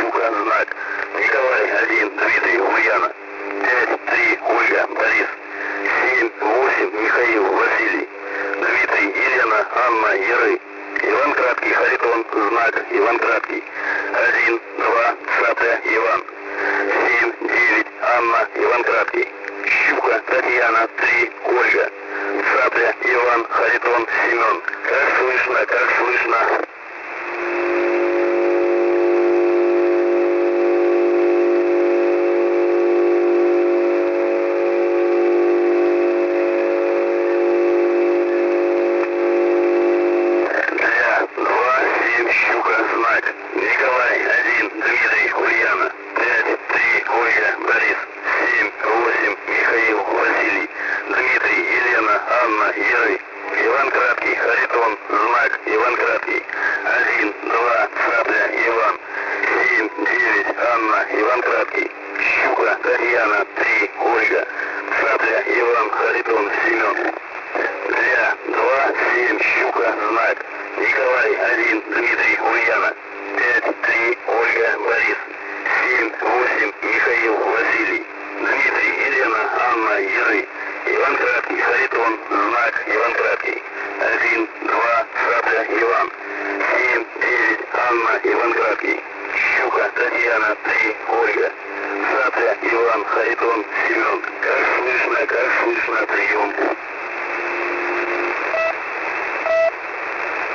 Щука, знак. Николай, 1, Дмитрий, Ульяна. 5, 3, Ольга, Борис. 7, 8, Михаил, Василий. Дмитрий, Елена, Анна, Яры. Иван Краткий, Харитон, знак. Иван Краткий. 1, 2, Цапля, Иван. 7, 9, Анна, Иван Краткий. Щука, Татьяна, 3, Ольга. Цапля, Иван, Харитон, Семен. Как слышно, как слышно. Щука, знак. Николай, 1, Дмитрий, Ульяна. 5, 3, Ольга, Борис. 7, 8, Михаил, Василий. Дмитрий, Елена, Анна, Яры. Иван Краткий, Харитон, знак. Иван Краткий. 1, 2, Цапля, Иван. 7, 9, Анна, Иван Краткий. Щука, Татьяна, 3, Ольга. Цапля, Иван, Харитон, Семен. 2, 7, Щука, знак. Николай, 1, Дмитрий, Ульяна. 5, 3, Ольга, Борис. 7, 8, Михаил, Василий. Дмитрий, Елена, Анна, Яры. Иван Краткий, Харитон, знак. Иван Краткий. 1, 2, Цапля, Иван. 7, 9, Анна, Иван Краткий. Щука, Татьяна, 3, Ольга. Цапля, Иван, Харитон, Семен. Как слышно, прием.